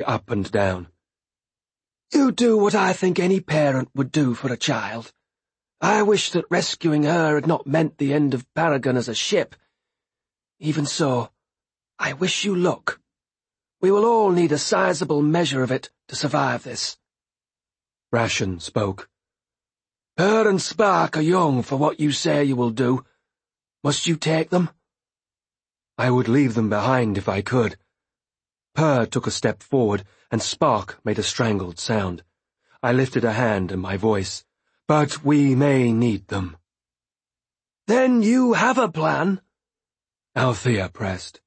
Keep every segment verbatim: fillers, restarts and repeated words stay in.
up and down. You do what I think any parent would do for a child. I wish that rescuing her had not meant the end of Paragon as a ship. Even so, I wish you luck. We will all need a sizable measure of it to survive this. Brashen spoke. Per and Spark are young for what you say you will do. Must you take them? I would leave them behind if I could. Per took a step forward, and Spark made a strangled sound. I lifted a hand and my voice. But we may need them. Then you have a plan? Althea pressed.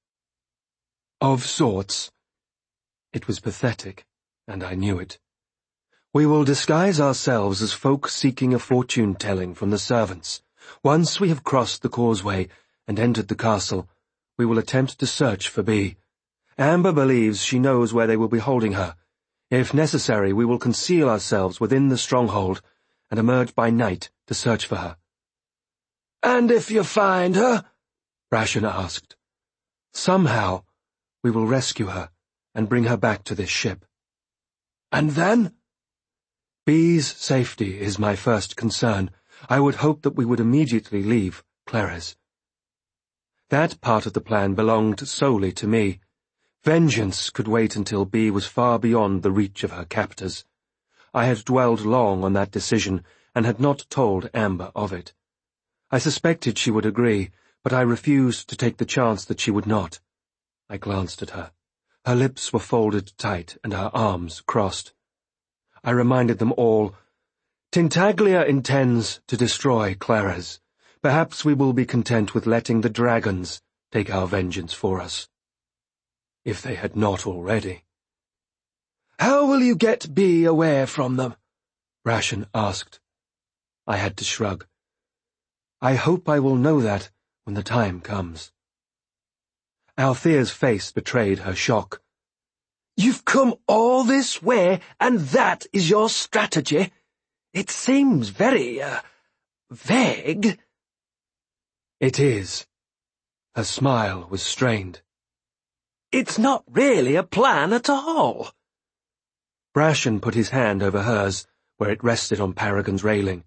Of sorts. It was pathetic, and I knew it. We will disguise ourselves as folk seeking a fortune-telling from the servants. Once we have crossed the causeway and entered the castle, we will attempt to search for Bee. Amber believes she knows where they will be holding her. If necessary, we will conceal ourselves within the stronghold and emerge by night to search for her. And if you find her? Brashen asked. Somehow, we will rescue her and bring her back to this ship. And then? Bee's safety is my first concern. I would hope that we would immediately leave Clerres. That part of the plan belonged solely to me. Vengeance could wait until Bee was far beyond the reach of her captors. I had dwelled long on that decision and had not told Amber of it. I suspected she would agree, but I refused to take the chance that she would not. I glanced at her. Her lips were folded tight and her arms crossed. I reminded them all, Tintaglia intends to destroy Clerres. Perhaps we will be content with letting the dragons take our vengeance for us. If they had not already. How will you get Bee away from them? Brashen asked. I had to shrug. I hope I will know that when the time comes. Althea's face betrayed her shock. You've come all this way, and that is your strategy? It seems very, uh, vague. It is. Her smile was strained. It's not really a plan at all. Brashen put his hand over hers, where it rested on Paragon's railing.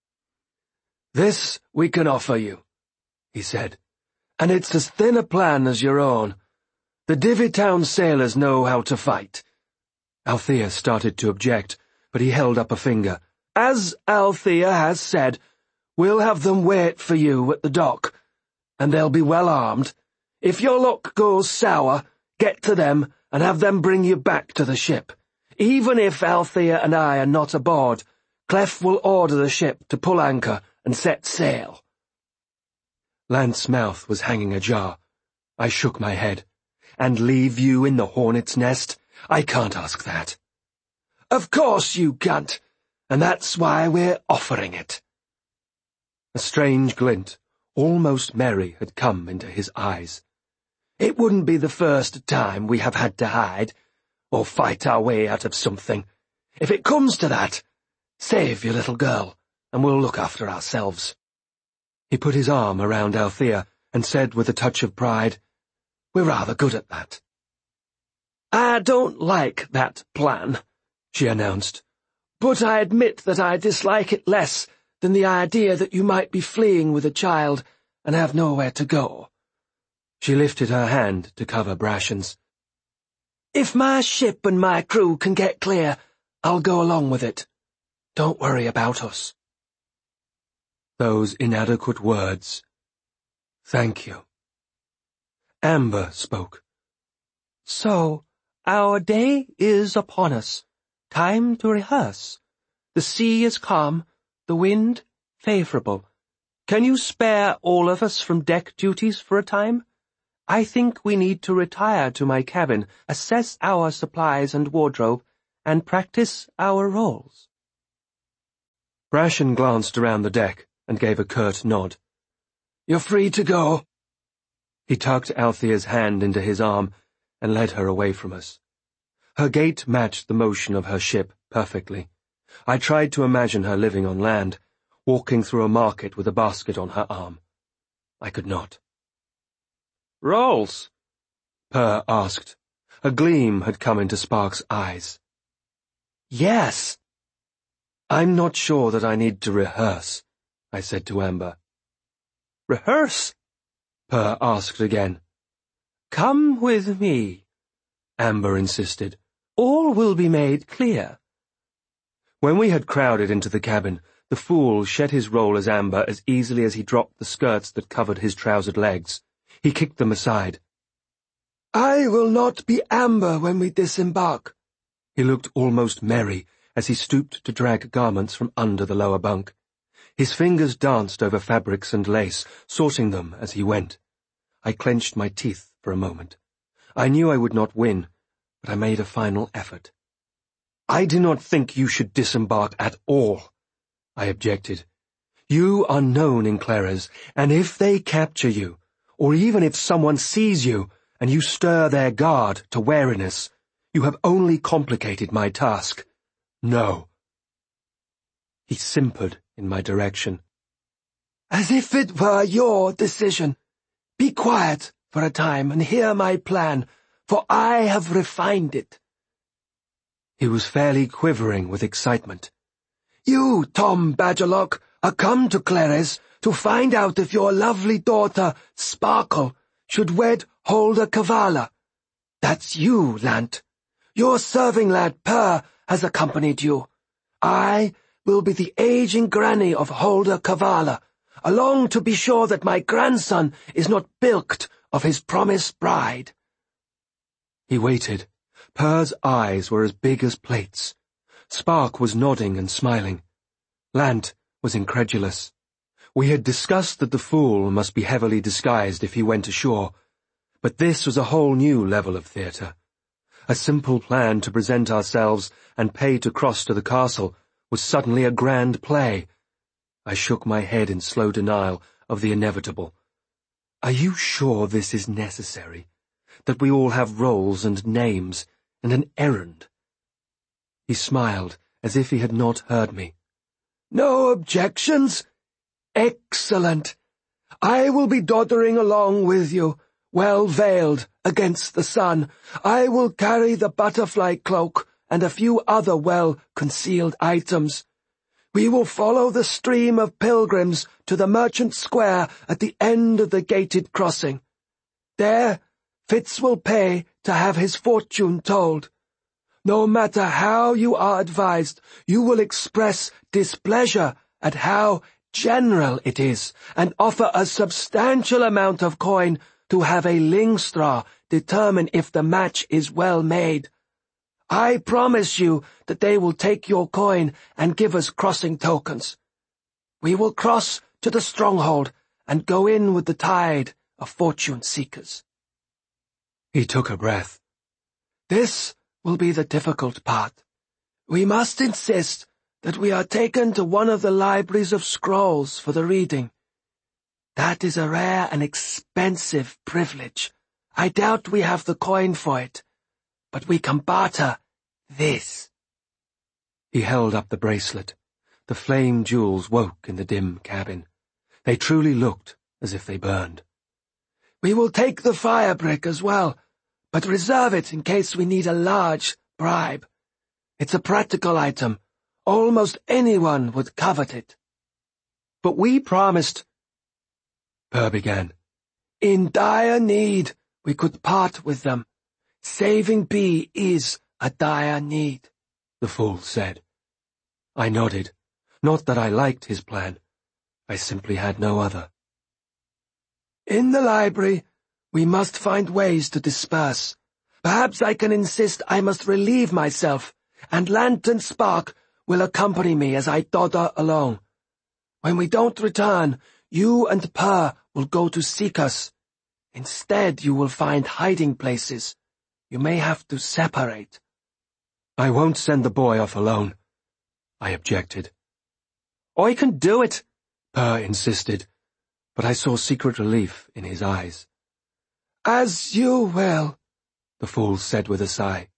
This we can offer you, he said, and it's as thin a plan as your own. The Divvytown sailors know how to fight. Althea started to object, but he held up a finger. As Althea has said, we'll have them wait for you at the dock, and they'll be well armed. If your luck goes sour, get to them and have them bring you back to the ship. Even if Althea and I are not aboard, Clef will order the ship to pull anchor and set sail. Lance's mouth was hanging ajar. I shook my head. And leave you in the hornet's nest? I can't ask that. Of course you can't, and that's why we're offering it. A strange glint, almost merry, had come into his eyes. It wouldn't be the first time we have had to hide, or fight our way out of something. If it comes to that, save your little girl, and we'll look after ourselves. He put his arm around Althea and said with a touch of pride, We're rather good at that. I don't like that plan, she announced, but I admit that I dislike it less than the idea that you might be fleeing with a child and have nowhere to go. She lifted her hand to cover Brashen's. If my ship and my crew can get clear, I'll go along with it. Don't worry about us. Those inadequate words. Thank you. Amber spoke. So, our day is upon us. Time to rehearse. The sea is calm, the wind favorable. Can you spare all of us from deck duties for a time? I think we need to retire to my cabin, assess our supplies and wardrobe, and practice our roles. Brashen glanced around the deck and gave a curt nod. You're free to go. He tucked Althea's hand into his arm and led her away from us. Her gait matched the motion of her ship perfectly. I tried to imagine her living on land, walking through a market with a basket on her arm. I could not. Rolls? Per asked. A gleam had come into Spark's eyes. Yes. I'm not sure that I need to rehearse, I said to Amber. Rehearse? Per asked again. Come with me, Amber insisted. All will be made clear. When we had crowded into the cabin, the fool shed his role as Amber as easily as he dropped the skirts that covered his trousered legs. He kicked them aside. I will not be Amber when we disembark. He looked almost merry as he stooped to drag garments from under the lower bunk. His fingers danced over fabrics and lace, sorting them as he went. I clenched my teeth for a moment. I knew I would not win, but I made a final effort. I do not think you should disembark at all, I objected. You are known in Clerres, and if they capture you, or even if someone sees you and you stir their guard to wariness, you have only complicated my task. No. He simpered in my direction. As if it were your decision. Be quiet for a time and hear my plan, for I have refined it. He was fairly quivering with excitement. You, Tom Badgerlock, are come to Clerres to find out if your lovely daughter, Sparkle, should wed Holder Kavala. That's you, Lant. Your serving lad, Per, has accompanied you. I will be the aging granny of Holder Kavala, along to be sure that my grandson is not bilked of his promised bride. He waited. Per's eyes were as big as plates. Spark was nodding and smiling. Lant was incredulous. We had discussed that the fool must be heavily disguised if he went ashore, but this was a whole new level of theatre. A simple plan to present ourselves and pay to cross to the castle was suddenly a grand play. I shook my head in slow denial of the inevitable. Are you sure this is necessary? That we all have roles and names and an errand? He smiled as if he had not heard me. No objections? Excellent. I will be doddering along with you, well veiled against the sun. I will carry the butterfly cloak and a few other well-concealed items. We will follow the stream of pilgrims to the merchant square at the end of the gated crossing. There, Fitz will pay to have his fortune told. No matter how you are advised, you will express displeasure at how general it is, and offer a substantial amount of coin to have a Lyngstraw determine if the match is well made. I promise you that they will take your coin and give us crossing tokens. We will cross to the stronghold and go in with the tide of fortune seekers. He took a breath. This will be the difficult part. We must insist that we are taken to one of the libraries of scrolls for the reading. That is a rare and expensive privilege. I doubt we have the coin for it, but we can barter this. He held up the bracelet. The flame jewels woke in the dim cabin. They truly looked as if they burned. We will take the fire brick as well, but reserve it in case we need a large bribe. It's a practical item. Almost anyone would covet it. But we promised... Per began. In dire need, we could part with them. Saving Bee is a dire need, the fool said. I nodded. Not that I liked his plan. I simply had no other. In the library, we must find ways to disperse. Perhaps I can insist I must relieve myself, and Lantern Spark will accompany me as I dodder along. When we don't return, you and Per will go to seek us. Instead, you will find hiding places. You may have to separate. I won't send the boy off alone, I objected. I can do it, Per insisted, but I saw secret relief in his eyes. As you will, the fool said with a sigh.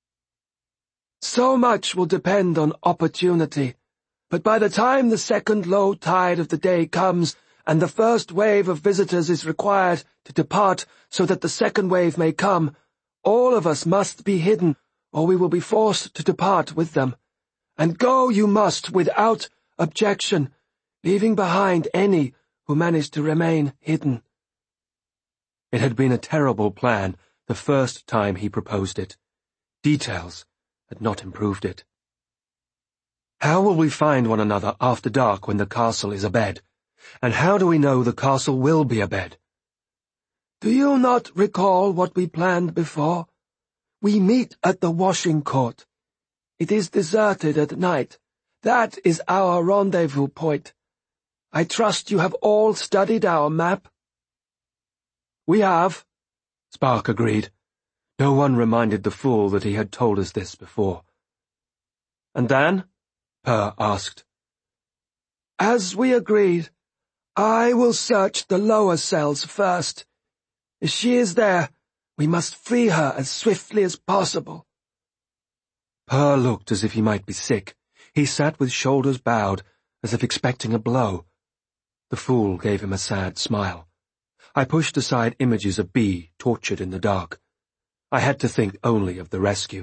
So much will depend on opportunity, but by the time the second low tide of the day comes and the first wave of visitors is required to depart so that the second wave may come, All of us must be hidden, or we will be forced to depart with them. And go you must without objection, leaving behind any who manage to remain hidden." It had been a terrible plan the first time he proposed it. Details had not improved it. "How will we find one another after dark when the castle is abed? And how do we know the castle will be abed?" "Do you not recall what we planned before? We meet at the washing court. It is deserted at night. That is our rendezvous point. I trust you have all studied our map?" "We have," Spark agreed. No one reminded the fool that he had told us this before. "And then?" Per asked. "As we agreed, I will search the lower cells first. If she is there, we must free her as swiftly as possible." Per looked as if he might be sick. He sat with shoulders bowed, as if expecting a blow. The fool gave him a sad smile. I pushed aside images of Bee tortured in the dark. I had to think only of the rescue.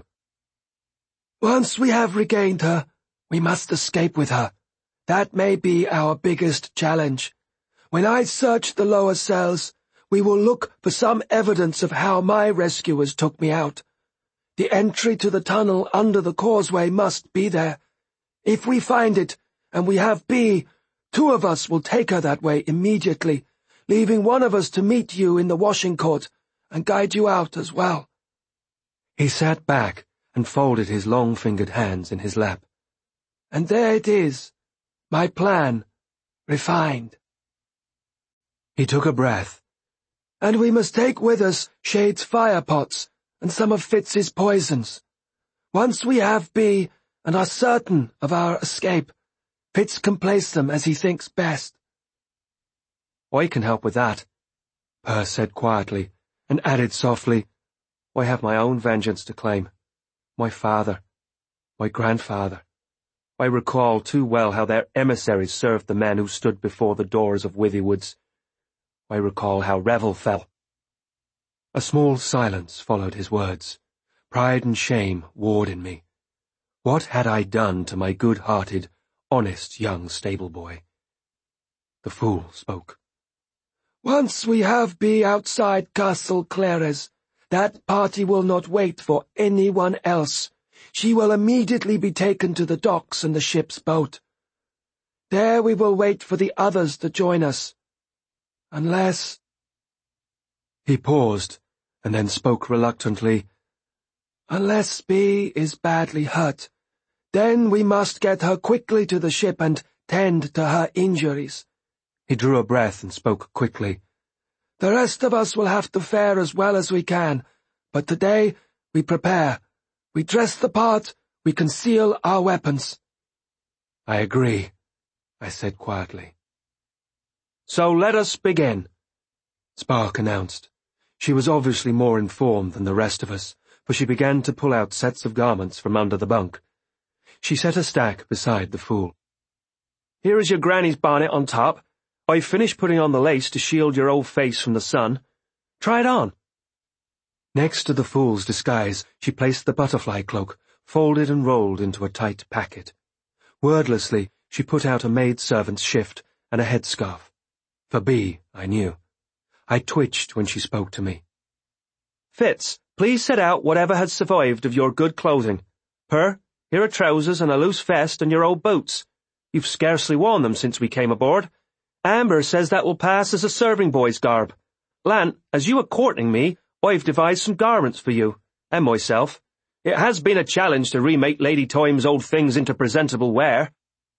"Once we have regained her, we must escape with her. That may be our biggest challenge. When I search the lower cells, we will look for some evidence of how my rescuers took me out. The entry to the tunnel under the causeway must be there. If we find it, and we have Bee, two of us will take her that way immediately, leaving one of us to meet you in the washing court and guide you out as well." He sat back and folded his long-fingered hands in his lap. "And there it is, my plan, refined." He took a breath. "And we must take with us Shade's fire pots and some of Fitz's poisons. Once we have Bee and are certain of our escape, Fitz can place them as he thinks best." "I can help with that," Per said quietly, and added softly, "I have my own vengeance to claim. My father, my grandfather. I recall too well how their emissaries served the men who stood before the doors of Withywood's. I recall how Revel fell." A small silence followed his words. Pride and shame warred in me. What had I done to my good-hearted, honest young stable-boy? The fool spoke. "Once we have Bee outside Castle Clares, that party will not wait for anyone else. She will immediately be taken to the docks in the ship's boat. There we will wait for the others to join us. Unless—" He paused, and then spoke reluctantly. "Unless Bee is badly hurt, then we must get her quickly to the ship and tend to her injuries." He drew a breath and spoke quickly. "The rest of us will have to fare as well as we can, but today we prepare. We dress the part, we conceal our weapons." "I agree," I said quietly. "So let us begin," Spark announced. She was obviously more informed than the rest of us, for she began to pull out sets of garments from under the bunk. She set a stack beside the fool. "Here is your granny's bonnet on top. I've finished putting on the lace to shield your old face from the sun. Try it on." Next to the fool's disguise, she placed the butterfly cloak, folded and rolled into a tight packet. Wordlessly, she put out a maid-servant's shift and a headscarf. For Bee, I knew. I twitched when she spoke to me. "Fitz, please set out whatever has survived of your good clothing. Per, here are trousers and a loose vest and your old boots. You've scarcely worn them since we came aboard. Amber says that will pass as a serving boy's garb. Lant, as you are courting me, I've devised some garments for you, and myself. It has been a challenge to remake Lady Toym's old things into presentable wear."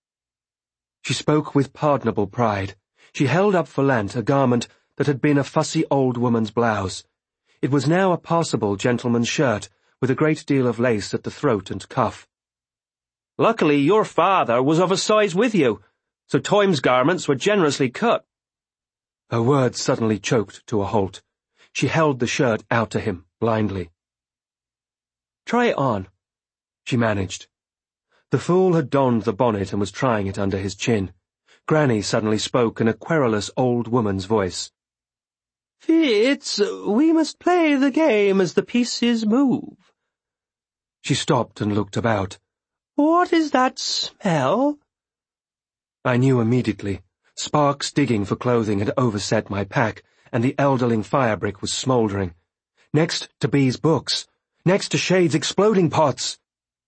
She spoke with pardonable pride. She held up for Lant a garment that had been a fussy old woman's blouse. It was now a passable gentleman's shirt, with a great deal of lace at the throat and cuff. "Luckily your father was of a size with you, so Toym's garments were generously cut." Her words suddenly choked to a halt. She held the shirt out to him, blindly. "Try it on," she managed. The fool had donned the bonnet and was trying it under his chin. Granny suddenly spoke in a querulous old woman's voice. Fitz, we must play the game as the pieces move. She stopped and looked about. What is that smell? I knew immediately. Sparks digging for clothing had overset my pack, and the elderling firebrick was smouldering. Next to B's books. Next to Shade's exploding pots.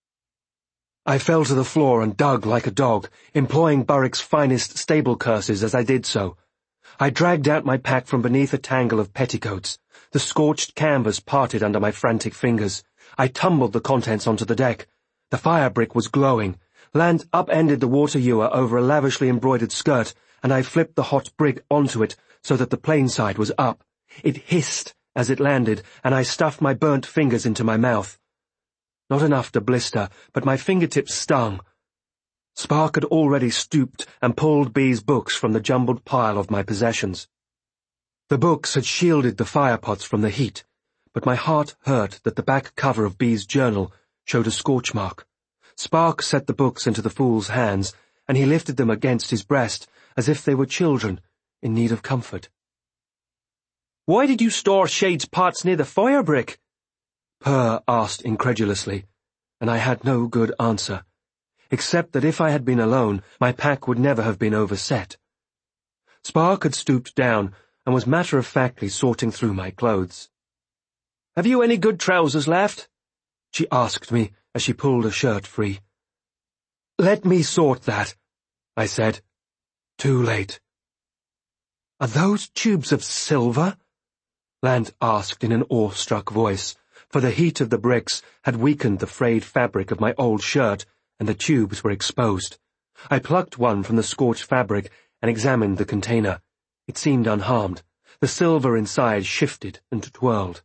I fell to the floor and dug like a dog, employing Burrick's finest stable curses as I did so. I dragged out my pack from beneath a tangle of petticoats. The scorched canvas parted under my frantic fingers. I tumbled the contents onto the deck. The firebrick was glowing. Lant upended the water ewer over a lavishly embroidered skirt, and I flipped the hot brick onto it so that the plain side was up. It hissed as it landed, and I stuffed my burnt fingers into my mouth. Not enough to blister, but my fingertips stung. Spark had already stooped and pulled B's books from the jumbled pile of my possessions. The books had shielded the firepots from the heat, but my heart hurt that the back cover of B's journal showed a scorch mark. Spark set the books into the fool's hands, and he lifted them against his breast as if they were children in need of comfort. Why did you store Shade's pots near the firebrick? Purr asked incredulously, and I had no good answer, except that if I had been alone, my pack would never have been overset. Spark had stooped down and was matter-of-factly sorting through my clothes. Have you any good trousers left? She asked me as she pulled a shirt free. Let me sort that, I said. Too late. Are those tubes of silver? Lant asked in an awestruck voice, for the heat of the bricks had weakened the frayed fabric of my old shirt, and the tubes were exposed. I plucked one from the scorched fabric and examined the container. It seemed unharmed. The silver inside shifted and twirled.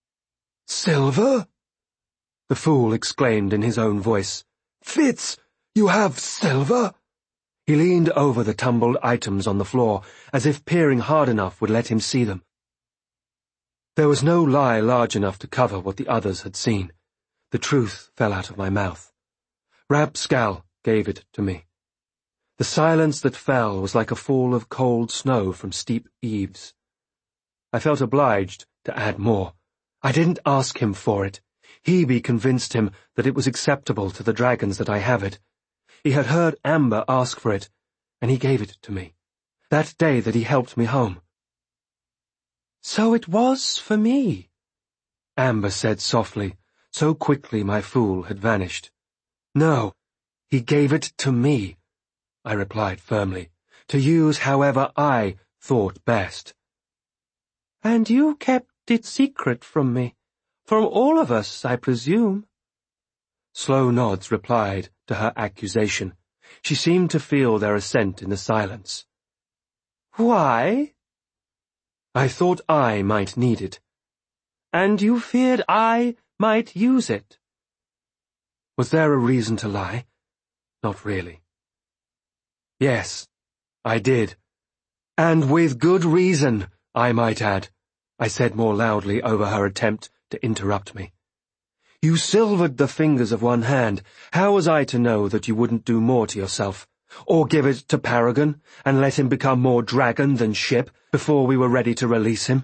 Silver? The fool exclaimed in his own voice. Fitz, you have silver? He leaned over the tumbled items on the floor, as if peering hard enough would let him see them. There was no lie large enough to cover what the others had seen. The truth fell out of my mouth. Rapscal gave it to me. The silence that fell was like a fall of cold snow from steep eaves. I felt obliged to add more. I didn't ask him for it. Hebe convinced him that it was acceptable to the dragons that I have it. He had heard Amber ask for it, and he gave it to me, that day that he helped me home. So it was for me, Amber said softly, so quickly my fool had vanished. No, he gave it to me, I replied firmly, to use however I thought best. And you kept it secret from me, from all of us, I presume. Slow nods replied to her accusation. She seemed to feel their assent in the silence. Why? I thought I might need it. And you feared I might use it? Was there a reason to lie? Not really. Yes, I did. And with good reason, I might add, I said more loudly over her attempt to interrupt me. You silvered the fingers of one hand. How was I to know that you wouldn't do more to yourself? Or give it to Paragon, and let him become more dragon than ship, before we were ready to release him?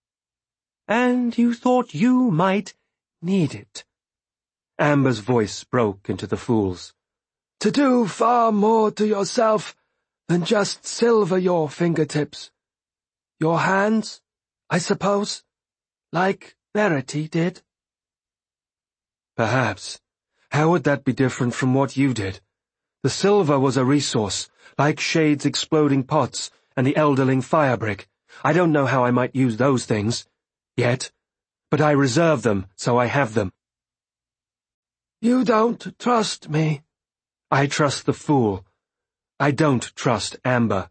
And you thought you might need it. Amber's voice broke into the fool's. To do far more to yourself than just silver your fingertips. Your hands, I suppose, like Verity did. Perhaps. How would that be different from what you did? The silver was a resource, like Shade's exploding pots and the elderling firebrick. I don't know how I might use those things, yet, but I reserve them, so I have them. You don't trust me. I trust the fool. I don't trust Amber.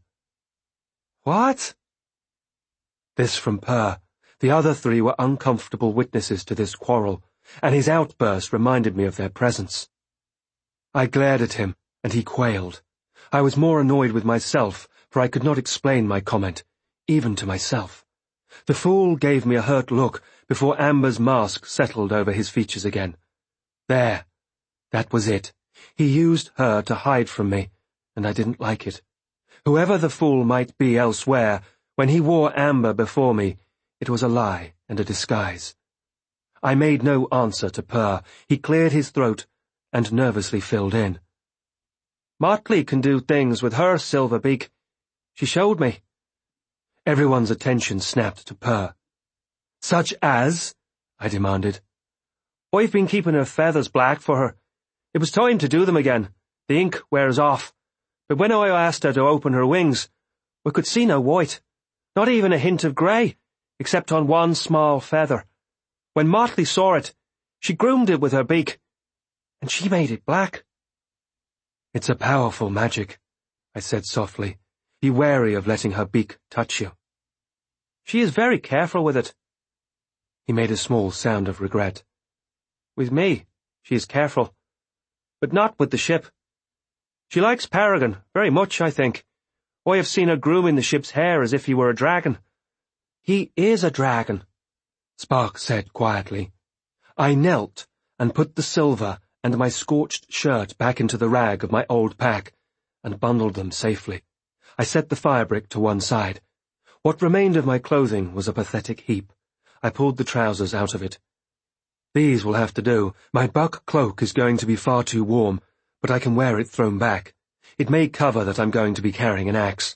What? This from Purr. The other three were uncomfortable witnesses to this quarrel, and his outburst reminded me of their presence. I glared at him, and he quailed. I was more annoyed with myself, for I could not explain my comment, even to myself. The fool gave me a hurt look before Amber's mask settled over his features again. There. That was it. He used her to hide from me, and I didn't like it. Whoever the fool might be elsewhere, when he wore Amber before me, It was a lie and a disguise. I made no answer to purr. He cleared his throat and nervously filled in. Motley can do things with her silver beak. She showed me. Everyone's attention snapped to purr. Such as? I demanded. I've been keeping her feathers black for her. It was time to do them again. The ink wears off. But when I asked her to open her wings, we could see no white, not even a hint of grey, except on one small feather. When Motley saw it, she groomed it with her beak, and she made it black. It's a powerful magic, I said softly. Be wary of letting her beak touch you. She is very careful with it. He made a small sound of regret. With me, she is careful, but not with the ship. She likes Paragon very much, I think. I have seen her grooming the ship's hair as if he were a dragon. He is a dragon, Spark said quietly. I knelt and put the silver and my scorched shirt back into the rag of my old pack and bundled them safely. I set the fire brick to one side. What remained of my clothing was a pathetic heap. I pulled the trousers out of it. These will have to do. My buck cloak is going to be far too warm, but I can wear it thrown back. It may cover that I'm going to be carrying an axe.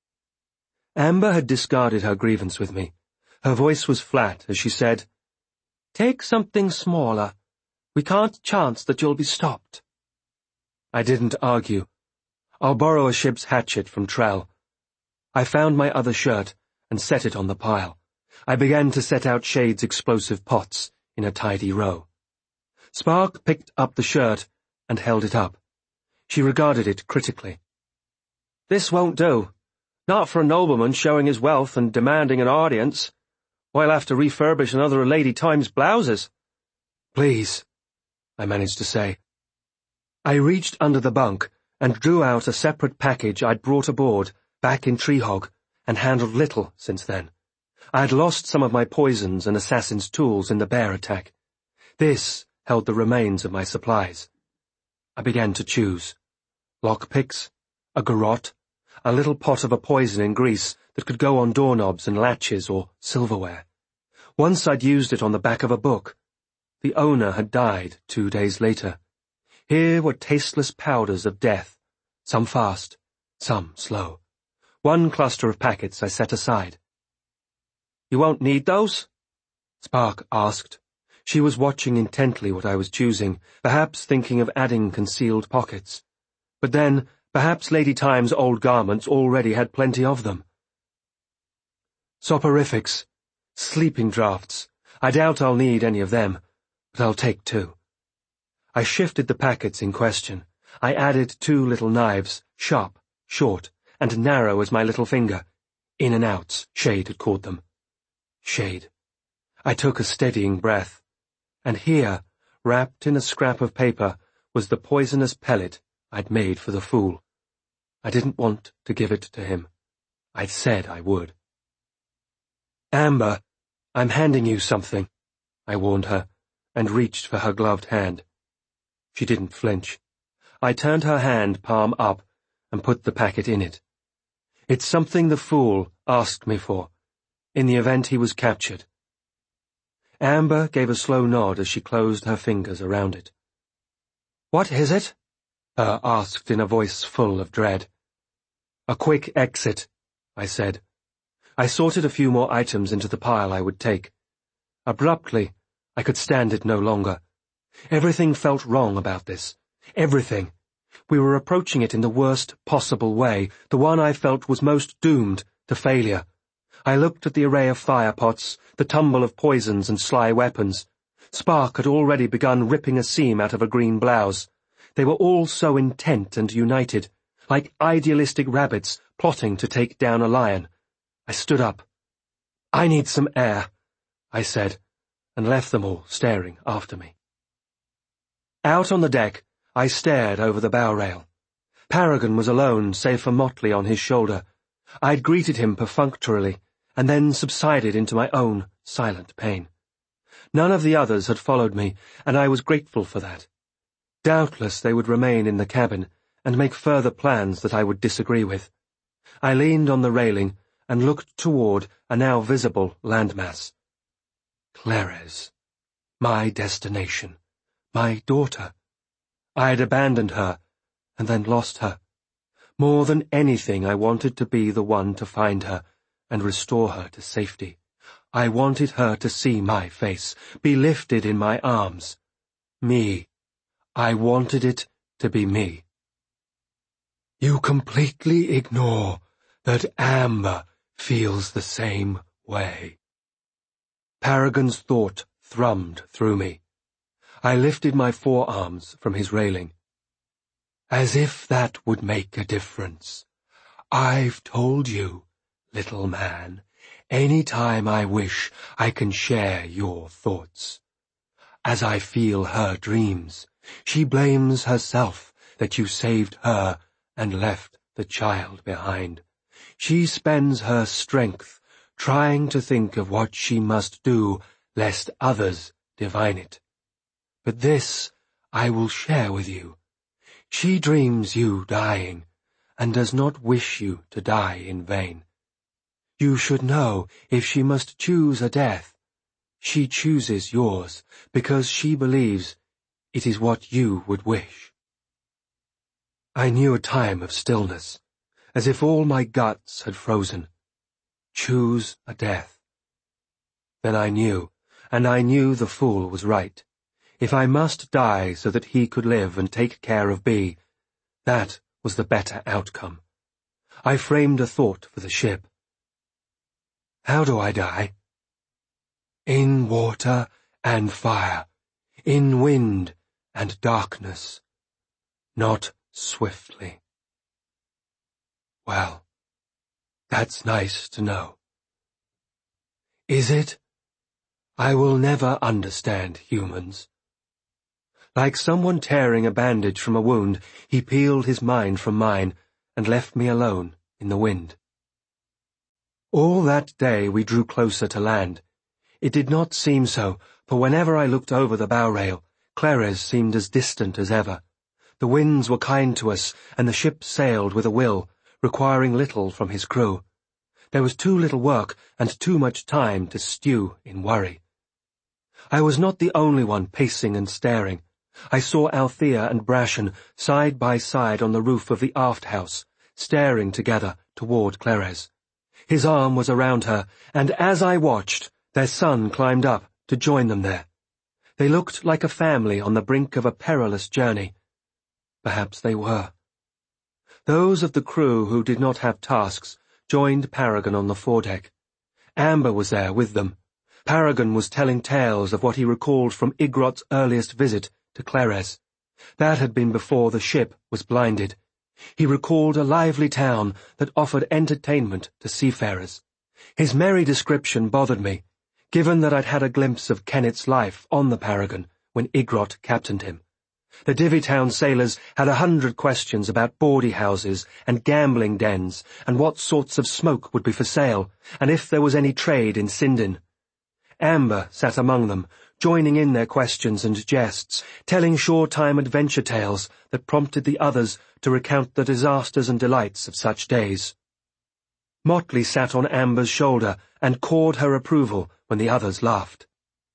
Amber had discarded her grievance with me. Her voice was flat as she said, Take something smaller. We can't chance that you'll be stopped. I didn't argue. I'll borrow a ship's hatchet from Trell. I found my other shirt and set it on the pile. I began to set out Shade's explosive pots in a tidy row. Spark picked up the shirt and held it up. She regarded it critically. This won't do. Not for a nobleman showing his wealth and demanding an audience. I'll have to refurbish another of Lady Time's blouses. Please, I managed to say. I reached under the bunk and drew out a separate package I'd brought aboard back in Treehog and handled little since then. I had lost some of my poisons and assassin's tools in the bear attack. This held the remains of my supplies. I began to choose. Lockpicks, a garrote, a little pot of a poison in grease that could go on doorknobs and latches or silverware. Once I'd used it on the back of a book. The owner had died two days later. Here were tasteless powders of death, some fast, some slow. One cluster of packets I set aside. You won't need those? Spark asked. She was watching intently what I was choosing, perhaps thinking of adding concealed pockets. But then, perhaps Lady Time's old garments already had plenty of them. Soporifics, sleeping draughts. I doubt I'll need any of them, but I'll take two. I shifted the packets in question. I added two little knives, sharp, short, and narrow as my little finger. In and outs, Shade had called them. Shade. I took a steadying breath. And here, wrapped in a scrap of paper, was the poisonous pellet I'd made for the fool. I didn't want to give it to him. I'd said I would. Amber, I'm handing you something, I warned her, and reached for her gloved hand. She didn't flinch. I turned her hand palm up and put the packet in it. It's something the fool asked me for, in the event he was captured. Amber gave a slow nod as she closed her fingers around it. What is it? Her asked in a voice full of dread. A quick exit, I said. I sorted a few more items into the pile I would take. Abruptly, I could stand it no longer. Everything felt wrong about this. Everything. We were approaching it in the worst possible way, the one I felt was most doomed to failure. I looked at the array of fire pots, the tumble of poisons and sly weapons. Spark had already begun ripping a seam out of a green blouse. They were all so intent and united, like idealistic rabbits plotting to take down a lion. I stood up. I need some air, I said, and left them all staring after me. Out on the deck, I stared over the bow rail. Paragon was alone, save for Motley on his shoulder. I'd greeted him perfunctorily, and then subsided into my own silent pain. None of the others had followed me, and I was grateful for that. Doubtless they would remain in the cabin, and make further plans that I would disagree with. I leaned on the railing, and looked toward a now visible landmass. Clarez, my destination, my daughter. I had abandoned her, and then lost her. More than anything, I wanted to be the one to find her and restore her to safety. I wanted her to see my face, be lifted in my arms. Me. I wanted it to be me. You completely ignore that Amber feels the same way. Paragon's thought thrummed through me. I lifted my forearms from his railing. As if that would make a difference. I've told you, little man, any time I wish I can share your thoughts. As I feel her dreams, she blames herself that you saved her and left the child behind. She spends her strength trying to think of what she must do lest others divine it. But this I will share with you. She dreams you dying, and does not wish you to die in vain. You should know if she must choose a death, she chooses yours, because she believes it is what you would wish. I knew a time of stillness, as if all my guts had frozen. Choose a death. Then I knew, and I knew the fool was right. If I must die so that he could live and take care of Bee, that was the better outcome. I framed a thought for the ship. How do I die? In water and fire, in wind and darkness, not swiftly. Well, that's nice to know. Is it? I will never understand humans. Like someone tearing a bandage from a wound, he peeled his mind from mine and left me alone in the wind. All that day we drew closer to land. It did not seem so, for whenever I looked over the bow rail, Clarez seemed as distant as ever. The winds were kind to us, and the ship sailed with a will, requiring little from his crew. There was too little work and too much time to stew in worry. I was not the only one pacing and staring. I saw Althea and Brashen side by side on the roof of the aft house, staring together toward Clarez. His arm was around her, and as I watched, their son climbed up to join them there. They looked like a family on the brink of a perilous journey. Perhaps they were. Those of the crew who did not have tasks joined Paragon on the foredeck. Amber was there with them. Paragon was telling tales of what he recalled from Igrot's earliest visit to Clarez. That had been before the ship was blinded. He recalled a lively town that offered entertainment to seafarers. His merry description bothered me, given that I'd had a glimpse of Kennet's life on the Paragon when Igrot captained him. The Divvytown sailors had a hundred questions about bawdy houses and gambling dens and what sorts of smoke would be for sale, and if there was any trade in Sindin. Amber sat among them, joining in their questions and jests, telling shore-time adventure tales that prompted the others to recount the disasters and delights of such days. Motley sat on Amber's shoulder and cawed her approval when the others laughed.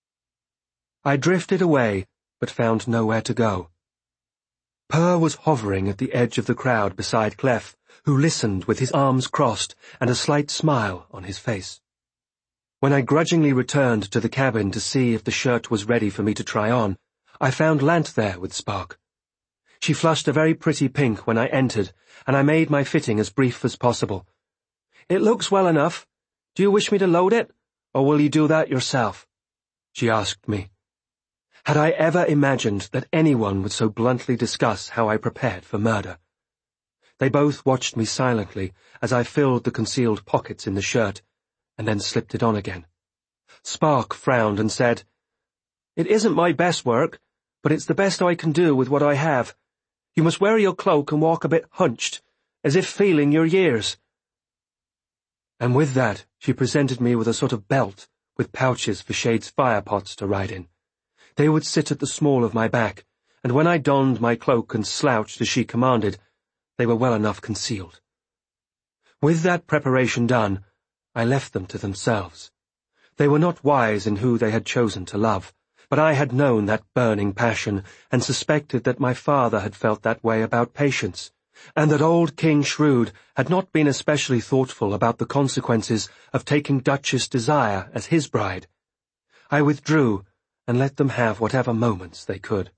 I drifted away, but found nowhere to go. Purr was hovering at the edge of the crowd beside Clef, who listened with his arms crossed and a slight smile on his face. When I grudgingly returned to the cabin to see if the shirt was ready for me to try on, I found Lant there with Spark. She flushed a very pretty pink when I entered, and I made my fitting as brief as possible. "It looks well enough. Do you wish me to load it, or will you do that yourself?" she asked me. Had I ever imagined that anyone would so bluntly discuss how I prepared for murder? They both watched me silently as I filled the concealed pockets in the shirt, and then slipped it on again. Spark frowned and said, "It isn't my best work, but it's the best I can do with what I have. You must wear your cloak and walk a bit hunched, as if feeling your years." And with that she presented me with a sort of belt with pouches for Shade's firepots to ride in. They would sit at the small of my back, and when I donned my cloak and slouched as she commanded, they were well enough concealed. With that preparation done, I left them to themselves. They were not wise in who they had chosen to love, but I had known that burning passion and suspected that my father had felt that way about Patience, and that old King Shrewd had not been especially thoughtful about the consequences of taking Duchess Desire as his bride. I withdrew and let them have whatever moments they could.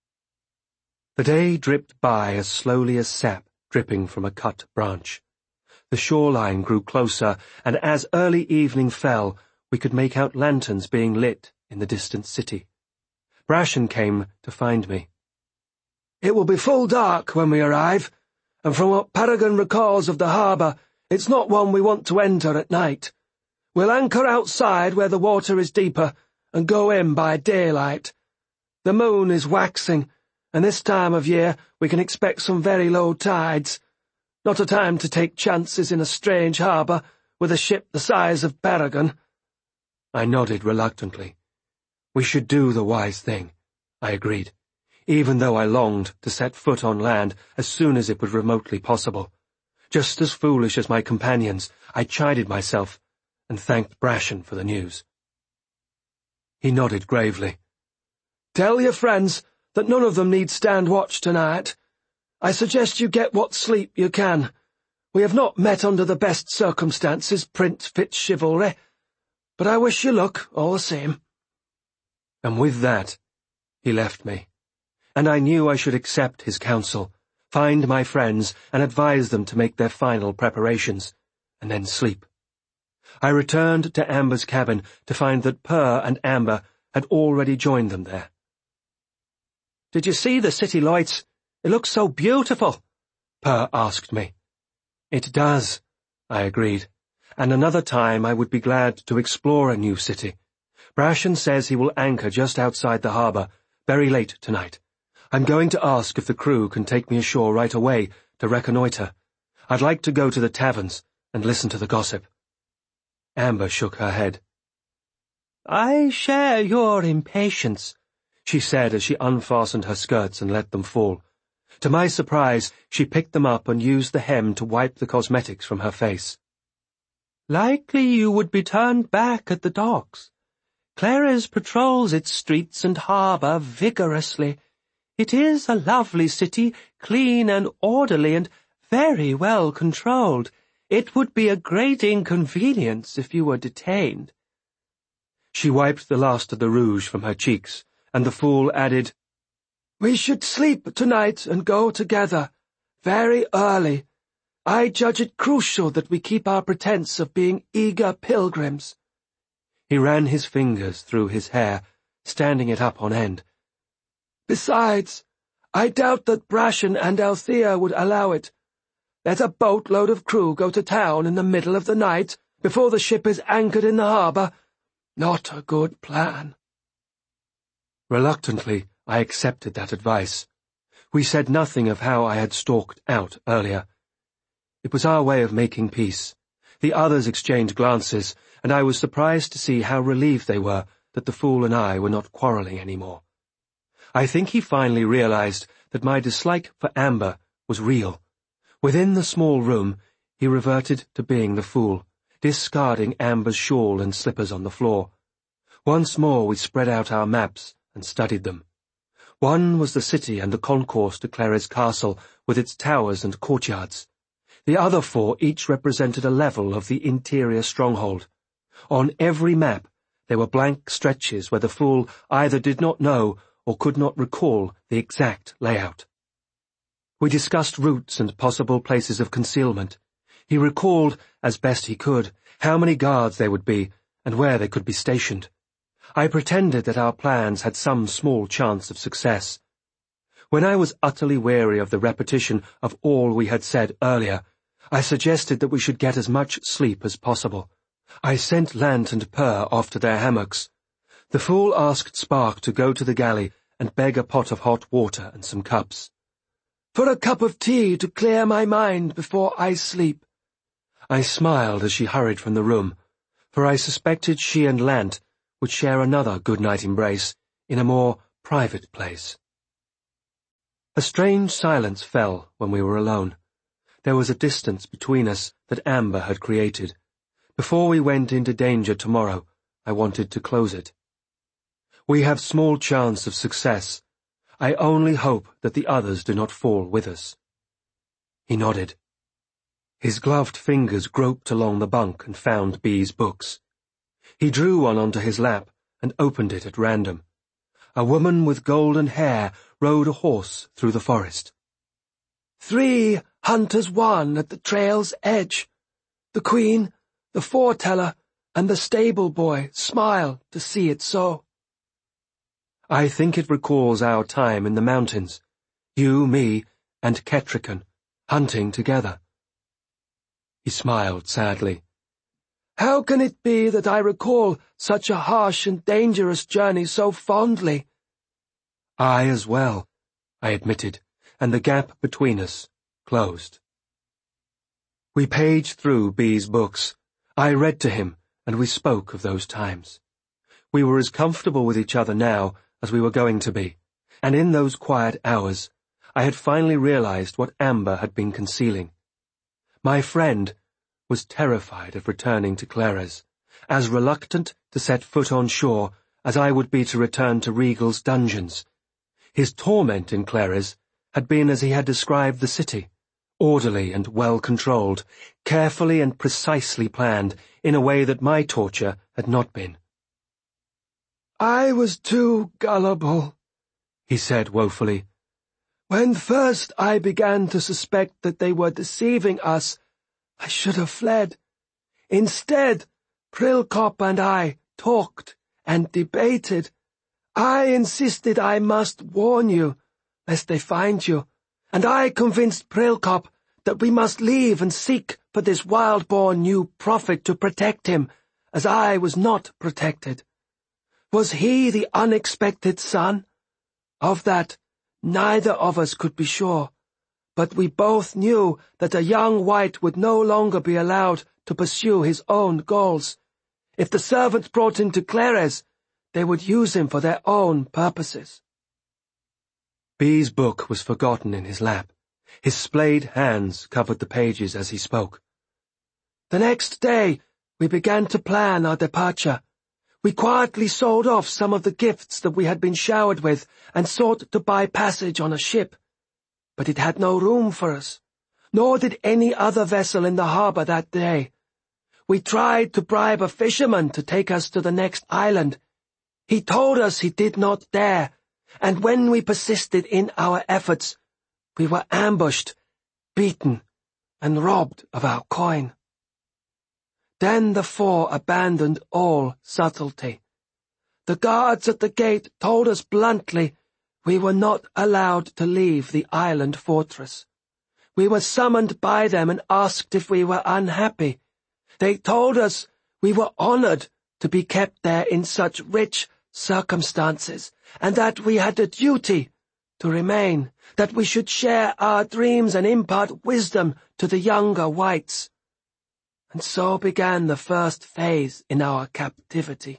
The day dripped by as slowly as sap dripping from a cut branch. The shoreline grew closer, and as early evening fell, we could make out lanterns being lit in the distant city. Brashen came to find me. "It will be full dark when we arrive, and from what Paragon recalls of the harbour, it's not one we want to enter at night. We'll anchor outside where the water is deeper, and go in by daylight. The moon is waxing, and this time of year we can expect some very low tides. Not a time to take chances in a strange harbour with a ship the size of Paragon." I nodded reluctantly. We should do the wise thing, I agreed, even though I longed to set foot on land as soon as it was remotely possible. Just as foolish as my companions, I chided myself and thanked Brashen for the news. He nodded gravely. "Tell your friends that none of them need stand watch tonight. I suggest you get what sleep you can. We have not met under the best circumstances, Prince Fitzchivalry, but I wish you luck all the same." And with that, he left me, and I knew I should accept his counsel, find my friends and advise them to make their final preparations, and then sleep. I returned to Amber's cabin to find that Purr and Amber had already joined them there. "Did you see the city lights? It looks so beautiful," Purr asked me. "It does," I agreed, and another time I would be glad to explore a new city. Brashen says he will anchor just outside the harbour, very late tonight. I'm going to ask if the crew can take me ashore right away to reconnoitre. I'd like to go to the taverns and listen to the gossip. Amber shook her head. "I share your impatience," she said as she unfastened her skirts and let them fall. To my surprise, she picked them up and used the hem to wipe the cosmetics from her face. "Likely you would be turned back at the docks. Clarres patrols its streets and harbour vigorously. It is a lovely city, clean and orderly and very well controlled. It would be a great inconvenience if you were detained." She wiped the last of the rouge from her cheeks, and the fool added, "We should sleep tonight and go together, very early. I judge it crucial that we keep our pretense of being eager pilgrims." He ran his fingers through his hair, standing it up on end. "Besides, I doubt that Brashen and Althea would allow it. Let a boatload of crew go to town in the middle of the night, before the ship is anchored in the harbour. Not a good plan." Reluctantly, I accepted that advice. We said nothing of how I had stalked out earlier. It was our way of making peace. The others exchanged glances, and I was surprised to see how relieved they were that the fool and I were not quarrelling any more. I think he finally realized that my dislike for Amber was real. Within the small room, he reverted to being the fool, discarding Amber's shawl and slippers on the floor. Once more we spread out our maps and studied them. One was the city and the concourse to Clarres Castle, with its towers and courtyards. The other four each represented a level of the interior stronghold. On every map there were blank stretches where the fool either did not know or could not recall the exact layout. We discussed routes and possible places of concealment. He recalled, as best he could, how many guards there would be and where they could be stationed. I pretended that our plans had some small chance of success. When I was utterly weary of the repetition of all we had said earlier, I suggested that we should get as much sleep as possible. I sent Lant and Purr off to their hammocks. The fool asked Spark to go to the galley and beg a pot of hot water and some cups. "For a cup of tea to clear my mind before I sleep." I smiled as she hurried from the room, for I suspected she and Lant would share another good-night embrace in a more private place. A strange silence fell when we were alone. There was a distance between us that Amber had created. Before we went into danger tomorrow, I wanted to close it. We have small chance of success. I only hope that the others do not fall with us. He nodded. His gloved fingers groped along the bunk and found B's books. He drew one onto his lap and opened it at random. A woman with golden hair rode a horse through the forest. Three hunters won at the trail's edge. The queen, the foreteller, and the stable boy smile to see it so. I think it recalls our time in the mountains, you, me, and Kettrican, hunting together. He smiled sadly. How can it be that I recall such a harsh and dangerous journey so fondly? I as well, I admitted, and the gap between us closed. We paged through B's books. I read to him, and we spoke of those times. We were as comfortable with each other now as we were going to be, and in those quiet hours, I had finally realized what Amber had been concealing. My friend was terrified of returning to Clerres, as reluctant to set foot on shore as I would be to return to Regal's dungeons. His torment in Clerres had been as he had described the city, orderly and well-controlled, carefully and precisely planned in a way that my torture had not been. I was too gullible, he said woefully. When first I began to suspect that they were deceiving us, I should have fled. Instead, Prilkop and I talked and debated. I insisted I must warn you, lest they find you, and I convinced Prilkop that we must leave and seek for this wild-born new prophet to protect him, as I was not protected. Was he the unexpected son? Of that, neither of us could be sure, but we both knew that a young wight would no longer be allowed to pursue his own goals. If the servants brought him to Clerres, they would use him for their own purposes. B's book was forgotten in his lap. His splayed hands covered the pages as he spoke. The next day, we began to plan our departure. We quietly sold off some of the gifts that we had been showered with and sought to buy passage on a ship. But it had no room for us, nor did any other vessel in the harbor that day. We tried to bribe a fisherman to take us to the next island. He told us he did not dare, and when we persisted in our efforts, we were ambushed, beaten, and robbed of our coin. Then the four abandoned all subtlety. The guards at the gate told us bluntly we were not allowed to leave the island fortress. We were summoned by them and asked if we were unhappy. They told us we were honored to be kept there in such rich circumstances, and that we had a duty to remain, that we should share our dreams and impart wisdom to the younger whites. And so began the first phase in our captivity.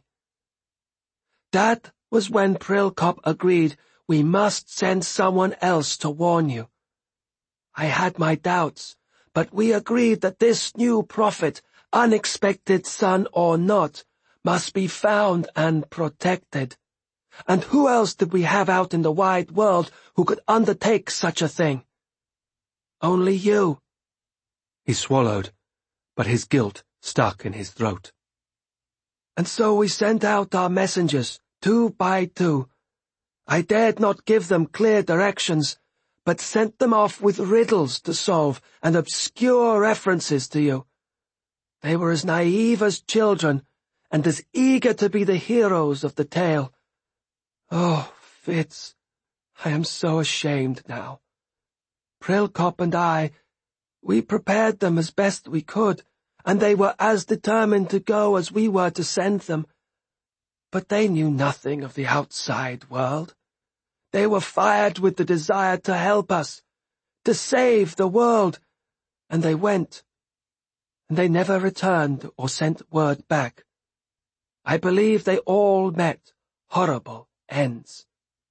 That was when Prilkop agreed we must send someone else to warn you. I had my doubts, but we agreed that this new prophet, unexpected son or not, must be found and protected. And who else did we have out in the wide world who could undertake such a thing? Only you. He swallowed, but his guilt stuck in his throat. And so we sent out our messengers, two by two. I dared not give them clear directions, but sent them off with riddles to solve and obscure references to you. They were as naive as children, and as eager to be the heroes of the tale. Oh, Fitz, I am so ashamed now. Prilkop and I, we prepared them as best we could, and they were as determined to go as we were to send them. But they knew nothing of the outside world. They were fired with the desire to help us, to save the world, and they went. And they never returned or sent word back. I believe they all met horrible ends.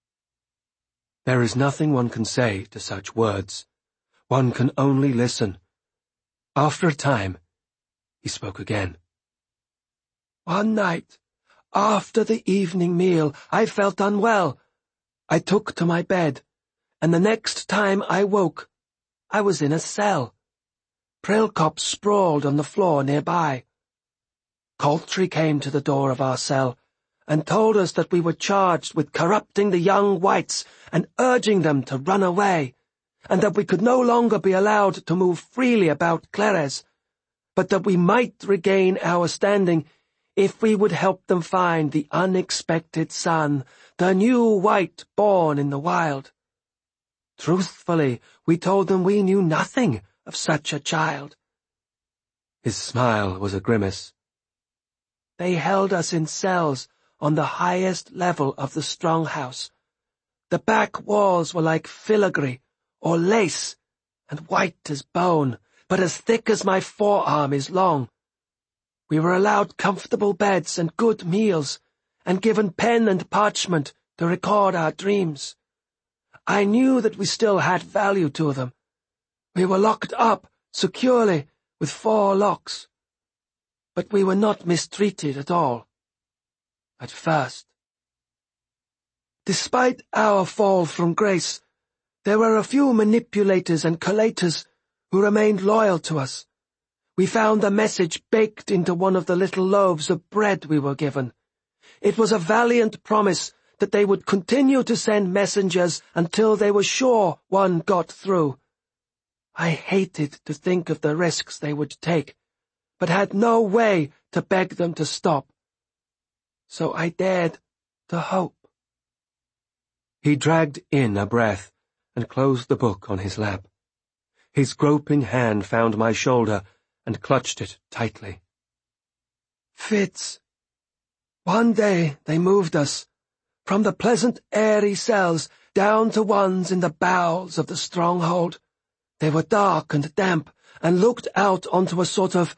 There is nothing one can say to such words. One can only listen. After a time, he spoke again. One night, after the evening meal, I felt unwell. I took to my bed, and the next time I woke, I was in a cell. Prilkop sprawled on the floor nearby. Coltree came to the door of our cell and told us that we were charged with corrupting the young whites and urging them to run away, and that we could no longer be allowed to move freely about Clerres, but that we might regain our standing if we would help them find the unexpected son, the new white born in the wild. Truthfully, we told them we knew nothing of such a child. His smile was a grimace. They held us in cells on the highest level of the stronghouse. The back walls were like filigree or lace, and white as bone, but as thick as my forearm is long. We were allowed comfortable beds and good meals, and given pen and parchment to record our dreams. I knew that we still had value to them. We were locked up securely with four locks. But we were not mistreated at all. At first. Despite our fall from grace, there were a few manipulators and collators who remained loyal to us. We found the message baked into one of the little loaves of bread we were given. It was a valiant promise that they would continue to send messengers until they were sure one got through. I hated to think of the risks they would take, but had no way to beg them to stop. So I dared to hope. He dragged in a breath and closed the book on his lap. His groping hand found my shoulder and clutched it tightly. Fitz, one day they moved us from the pleasant airy cells down to ones in the bowels of the stronghold. They were dark and damp and looked out onto a sort of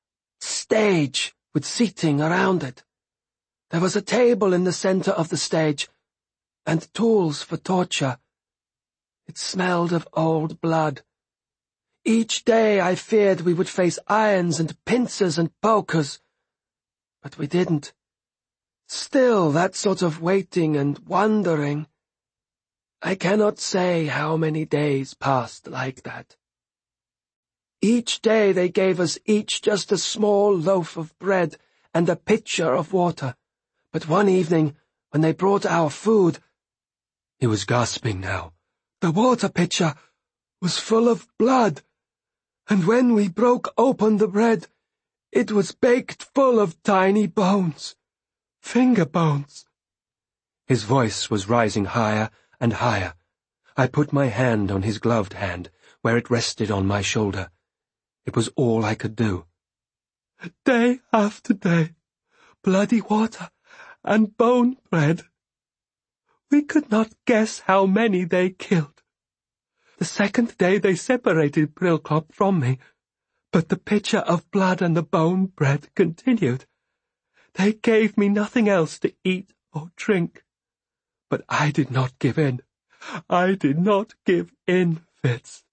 stage with seating around it. There was a table in the center of the stage and tools for torture. It smelled of old blood. Each day I feared we would face irons and pincers and pokers, but we didn't. Still, that sort of waiting and wondering. I cannot say how many days passed like that. Each day they gave us each just a small loaf of bread and a pitcher of water, but one evening, when they brought our food— He was gasping now. The water pitcher was full of blood, and when we broke open the bread, it was baked full of tiny bones, finger bones. His voice was rising higher and higher. I put my hand on his gloved hand, where it rested on my shoulder. It was all I could do. Day after day, bloody water and bone bread. We could not guess how many they killed. The second day they separated Prilkop from me, but the pitcher of blood and the bone bread continued. They gave me nothing else to eat or drink. But I did not give in. I did not give in, Fitz.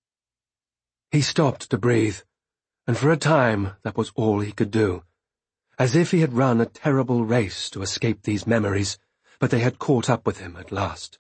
He stopped to breathe, and for a time that was all he could do, as if he had run a terrible race to escape these memories, but they had caught up with him at last.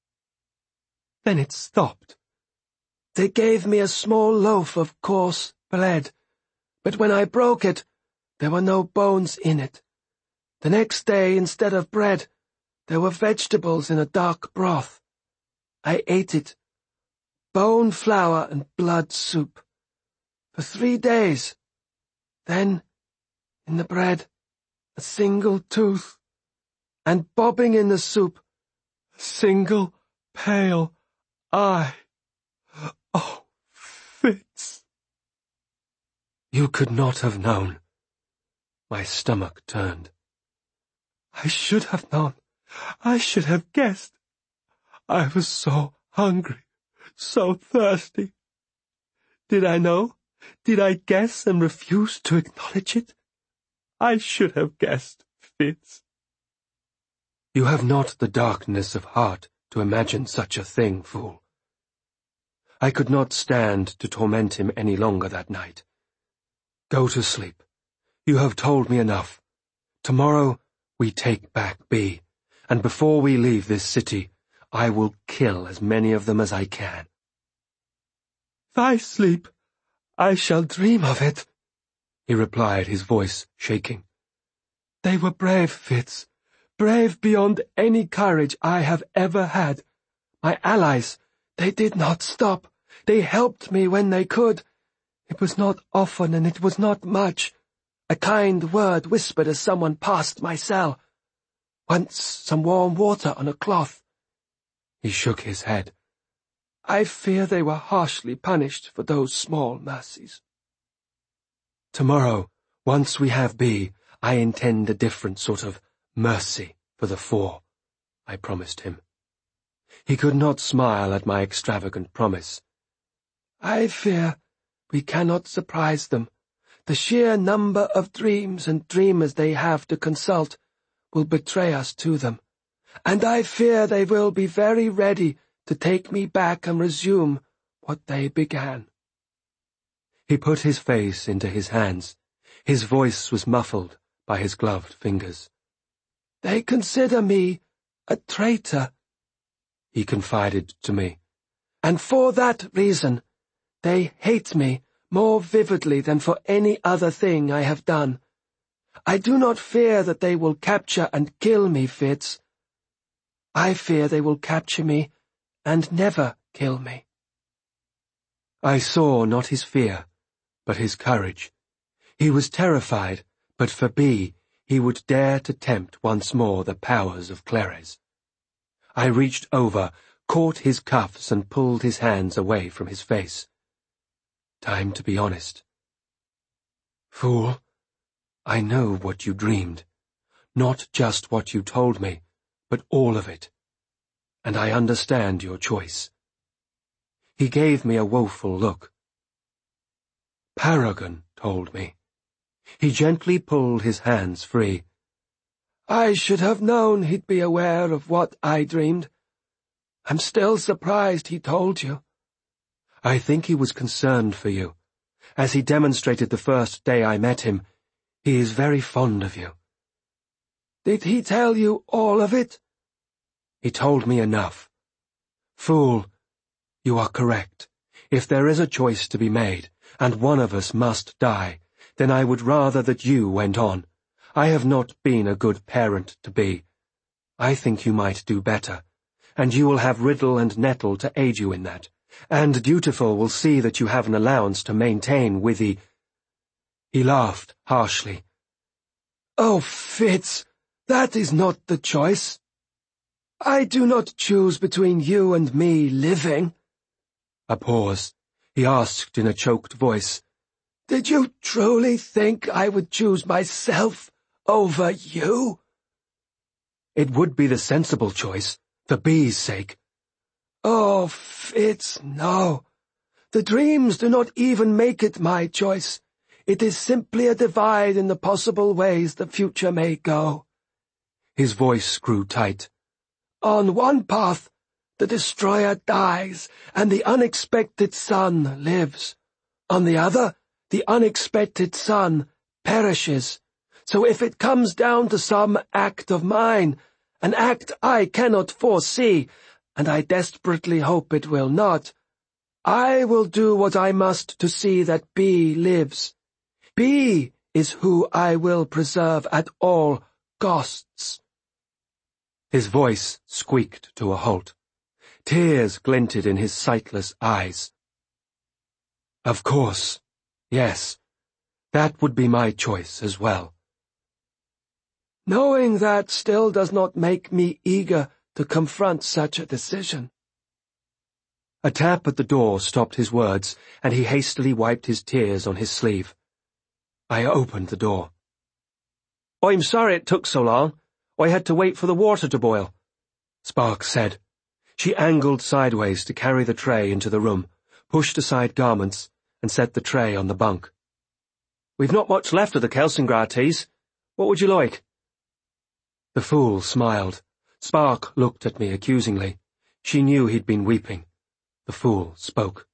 Then it stopped. They gave me a small loaf of coarse bread, but when I broke it, there were no bones in it. The next day, instead of bread, there were vegetables in a dark broth. I ate it, bone flour and blood soup, for three days. Then, in the bread, a single tooth, and bobbing in the soup, a single pale eye. Oh, Fitz! You could not have known. My stomach turned. I should have known. I should have guessed. I was so hungry, so thirsty. Did I know? Did I guess and refuse to acknowledge it? I should have guessed, Fitz. You have not the darkness of heart to imagine such a thing, fool. I could not stand to torment him any longer that night. Go to sleep. You have told me enough. Tomorrow we take back B, and before we leave this city, I will kill as many of them as I can. If I sleep, I shall dream of it, he replied, his voice shaking. They were brave, Fitz, brave beyond any courage I have ever had. My allies, they did not stop. They helped me when they could. It was not often and it was not much. A kind word whispered as someone passed my cell. Once some warm water on a cloth. He shook his head. I fear they were harshly punished for those small mercies. Tomorrow, once we have B, I intend a different sort of mercy for the four, I promised him. He could not smile at my extravagant promise. I fear we cannot surprise them. The sheer number of dreams and dreamers they have to consult will betray us to them, and I fear they will be very ready to take me back and resume what they began. He put his face into his hands. His voice was muffled by his gloved fingers. They consider me a traitor, he confided to me. And for that reason, they hate me more vividly than for any other thing I have done. I do not fear that they will capture and kill me, Fitz. I fear they will capture me and never kill me. I saw not his fear, but his courage. He was terrified, but for B, he would dare to tempt once more the powers of Clerres. I reached over, caught his cuffs and pulled his hands away from his face. Time to be honest. Fool, I know what you dreamed. Not just what you told me, but all of it. And I understand your choice. He gave me a woeful look. Paragon told me. He gently pulled his hands free. I should have known he'd be aware of what I dreamed. I'm still surprised he told you. I think he was concerned for you. As he demonstrated the first day I met him, he is very fond of you. Did he tell you all of it? He told me enough. Fool, you are correct. If there is a choice to be made, and one of us must die, then I would rather that you went on. I have not been a good parent to be. I think you might do better, and you will have Riddle and Nettle to aid you in that, and Dutiful will see that you have an allowance to maintain with the... He laughed harshly. Oh, Fitz, that is not the choice. I do not choose between you and me living. A pause. He asked in a choked voice, Did you truly think I would choose myself over you? It would be the sensible choice, for B's sake. Oh, Fitz, no. The dreams do not even make it my choice. It is simply a divide in the possible ways the future may go. His voice grew tight. On one path, the destroyer dies, and the unexpected son lives. On the other, the unexpected son perishes. So if it comes down to some act of mine, an act I cannot foresee, and I desperately hope it will not, I will do what I must to see that B lives. B is who I will preserve at all costs. His voice squeaked to a halt. Tears glinted in his sightless eyes. Of course, yes, that would be my choice as well. Knowing that still does not make me eager to confront such a decision. A tap at the door stopped his words, and he hastily wiped his tears on his sleeve. I opened the door. I'm sorry it took so long. I had to wait for the water to boil, Sparks said. She angled sideways to carry the tray into the room, pushed aside garments, and set the tray on the bunk. We've not much left of the Kelsingrad teas. What would you like? The fool smiled. Spark looked at me accusingly. She knew he'd been weeping. The fool spoke.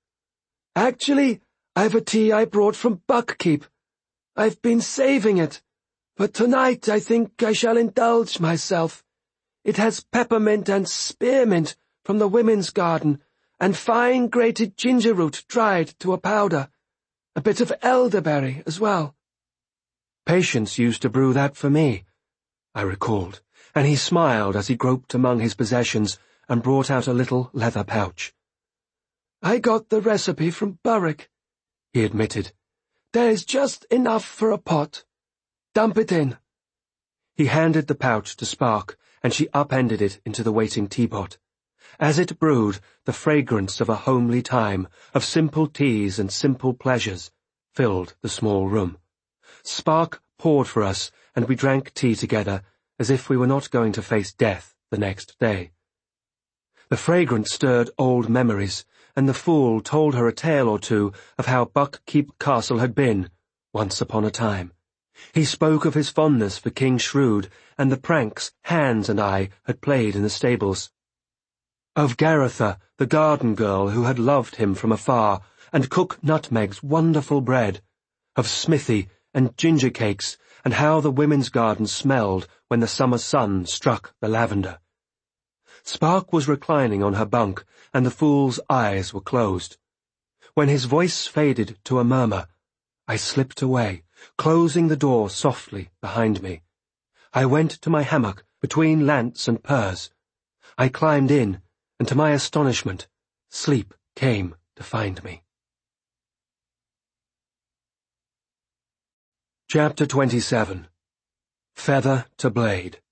Actually, I've a tea I brought from Buckkeep. I've been saving it. but tonight I think I shall indulge myself. It has peppermint and spearmint from the women's garden, and fine grated ginger root dried to a powder. A bit of elderberry as well. Patience used to brew that for me, I recalled, and he smiled as he groped among his possessions and brought out a little leather pouch. I got the recipe from Burrick, he admitted. There's just enough for a pot. Dump it in. He handed the pouch to Spark, and she upended it into the waiting teapot. As it brewed, the fragrance of a homely time, of simple teas and simple pleasures, filled the small room. Spark poured for us, and we drank tea together, as if we were not going to face death the next day. The fragrance stirred old memories, and the fool told her a tale or two of how Buckkeep Castle had been, once upon a time. He spoke of his fondness for King Shrewd, and the pranks Hans and I had played in the stables. Of Garetha, the garden girl who had loved him from afar, and Cook Nutmeg's wonderful bread. Of Smithy and ginger cakes, and how the women's garden smelled when the summer sun struck the lavender. Spark was reclining on her bunk, and the fool's eyes were closed. When his voice faded to a murmur, I slipped away, closing the door softly behind me. I went to my hammock between lance and purse. I climbed in, and to my astonishment, sleep came to find me. Chapter twenty-seven. Feather to Blade.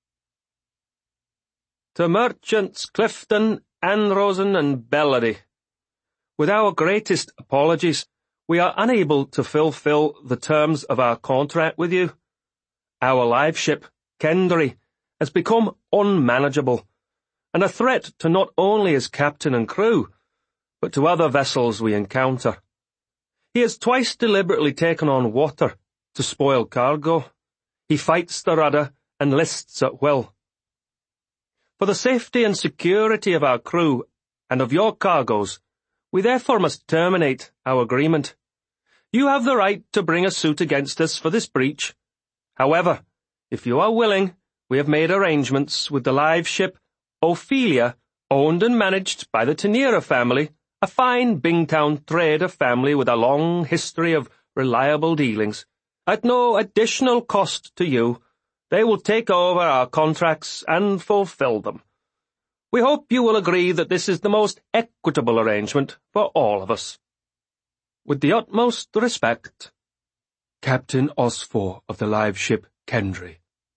To merchants Clifton, Anrosen and Bellary, with our greatest apologies, we are unable to fulfill the terms of our contract with you. Our live ship, Kendry, has become unmanageable, and a threat to not only his captain and crew, but to other vessels we encounter. He has twice deliberately taken on water to spoil cargo. He fights the rudder and lists at will. For the safety and security of our crew and of your cargoes, we therefore must terminate our agreement. You have the right to bring a suit against us for this breach. However, if you are willing, we have made arrangements with the live ship Ophelia, owned and managed by the Tenera family, a fine Bingtown trader family with a long history of reliable dealings. At no additional cost to you, they will take over our contracts and fulfill them. We hope you will agree that this is the most equitable arrangement for all of us. With the utmost respect, Captain Osfor of the live ship Kendry.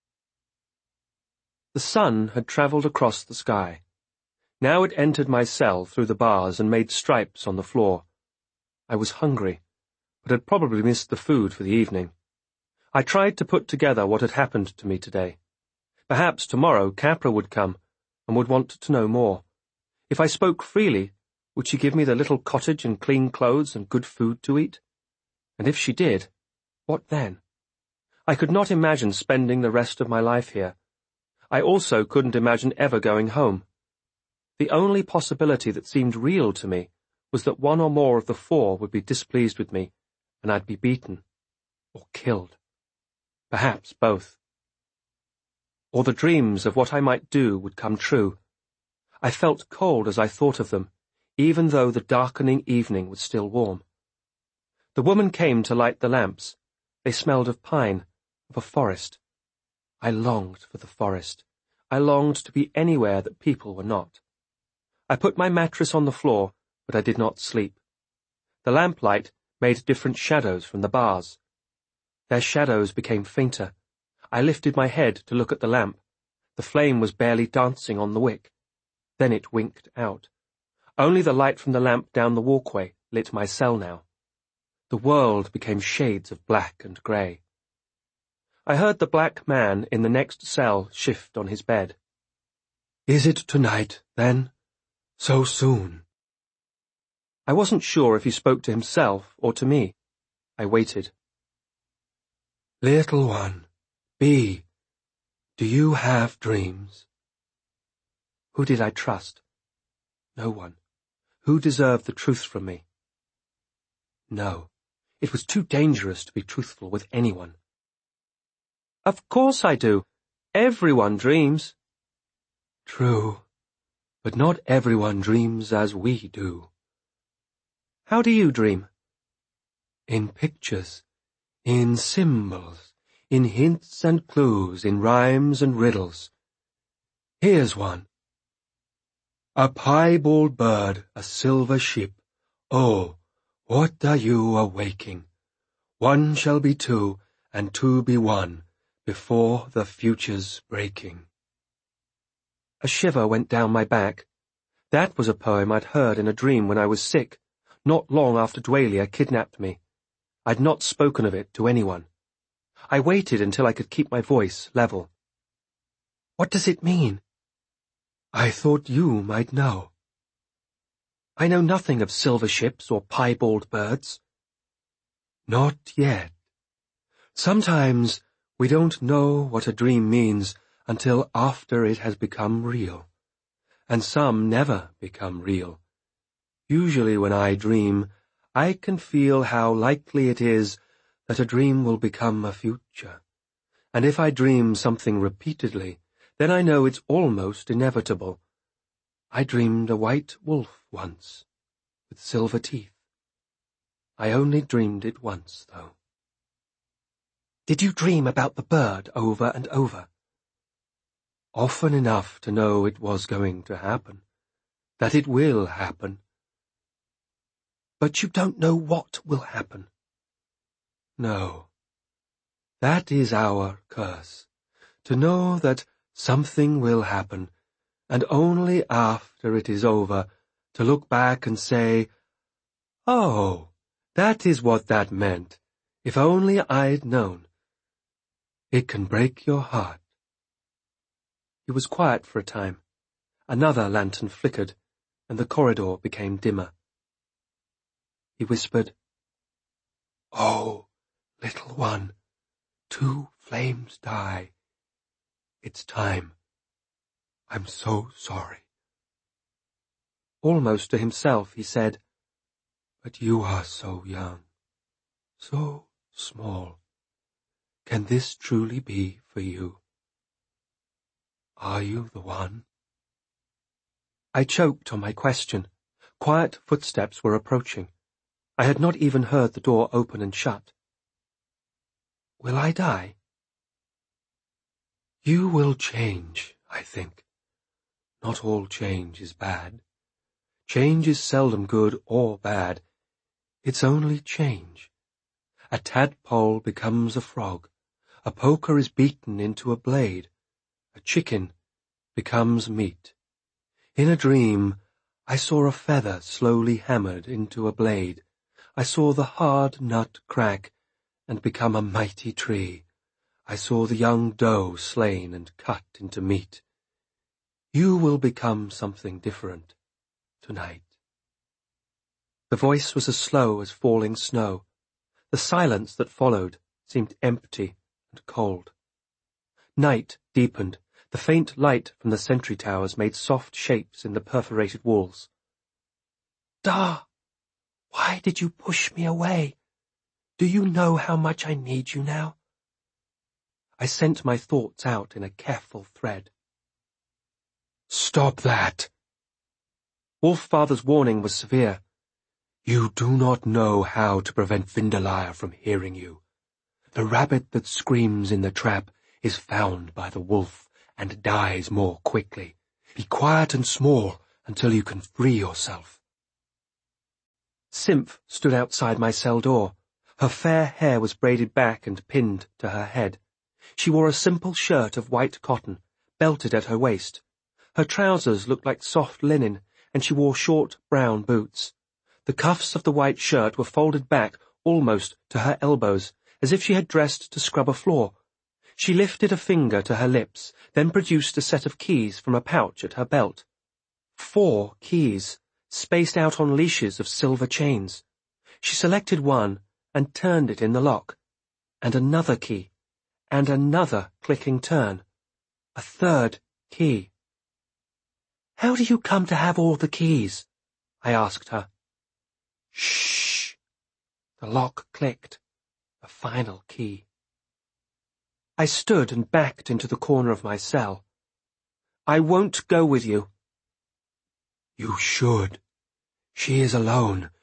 The sun had travelled across the sky. Now it entered my cell through the bars and made stripes on the floor. I was hungry, but had probably missed the food for the evening. I tried to put together what had happened to me today. Perhaps tomorrow Capra would come, and would want to know more. If I spoke freely, would she give me the little cottage and clean clothes and good food to eat? And if she did, what then? I could not imagine spending the rest of my life here. I also couldn't imagine ever going home. The only possibility that seemed real to me was that one or more of the four would be displeased with me, and I'd be beaten, or killed. Perhaps both. Or the dreams of what I might do would come true. I felt cold as I thought of them, even though the darkening evening was still warm. The woman came to light the lamps. They smelled of pine, of a forest. I longed for the forest. I longed to be anywhere that people were not. I put my mattress on the floor, but I did not sleep. The lamplight made different shadows from the bars. Their shadows became fainter. I lifted my head to look at the lamp. The flame was barely dancing on the wick. Then it winked out. Only the light from the lamp down the walkway lit my cell now. The world became shades of black and grey. I heard the black man in the next cell shift on his bed. Is it tonight, then? So soon? I wasn't sure if he spoke to himself or to me. I waited. Little one, B, do you have dreams? Who did I trust? No one. Who deserved the truth from me? No, it was too dangerous to be truthful with anyone. Of course I do. Everyone dreams. True, but not everyone dreams as we do. How do you dream? In pictures, in symbols, in hints and clues, in rhymes and riddles. Here's one. A piebald bird, a silver ship, oh, what are you awaking? One shall be two, and two be one, before the future's breaking. A shiver went down my back. That was a poem I'd heard in a dream when I was sick, not long after Dwalia kidnapped me. I'd not spoken of it to anyone. I waited until I could keep my voice level. What does it mean? I thought you might know. I know nothing of silver ships or piebald birds. Not yet. Sometimes we don't know what a dream means until after it has become real. And some never become real. Usually when I dream, I can feel how likely it is that a dream will become a future. And if I dream something repeatedly, then I know it's almost inevitable. I dreamed a white wolf once, with silver teeth. I only dreamed it once, though. Did you dream about the bird over and over? Often enough to know it was going to happen, that it will happen. But you don't know what will happen. No. That is our curse, to know that something will happen, and only after it is over to look back and say, oh, that is what that meant, if only I'd known. It can break your heart. He was quiet for a time. Another lantern flickered, and the corridor became dimmer. He whispered, Oh, little one, two flames die. It's time. I'm so sorry. Almost to himself he said, But you are so young, so small. Can this truly be for you? Are you the one? I choked on my question. Quiet footsteps were approaching. I had not even heard the door open and shut. Will I die? You will change, I think. Not all change is bad. Change is seldom good or bad. It's only change. A tadpole becomes a frog. A poker is beaten into a blade. A chicken becomes meat. In a dream, I saw a feather slowly hammered into a blade. I saw the hard nut crack and become a mighty tree. I saw the young doe slain and cut into meat. You will become something different tonight. The voice was as slow as falling snow. The silence that followed seemed empty and cold. Night deepened. The faint light from the sentry towers made soft shapes in the perforated walls. Da, why did you push me away? Do you know how much I need you now? I sent my thoughts out in a careful thread. Stop that! Wolffather's warning was severe. You do not know how to prevent Vindalaya from hearing you. The rabbit that screams in the trap is found by the wolf and dies more quickly. Be quiet and small until you can free yourself. Simph stood outside my cell door. Her fair hair was braided back and pinned to her head. She wore a simple shirt of white cotton, belted at her waist. Her trousers looked like soft linen, and she wore short brown boots. The cuffs of the white shirt were folded back almost to her elbows, as if she had dressed to scrub a floor. She lifted a finger to her lips, then produced a set of keys from a pouch at her belt. Four keys, spaced out on leashes of silver chains. She selected one and turned it in the lock, and another key, and another clicking turn. A third key. How do you come to have all the keys? I asked her. Shh! The lock clicked. The final key. I stood and backed into the corner of my cell. "I won't go with you." "You should. She is alone,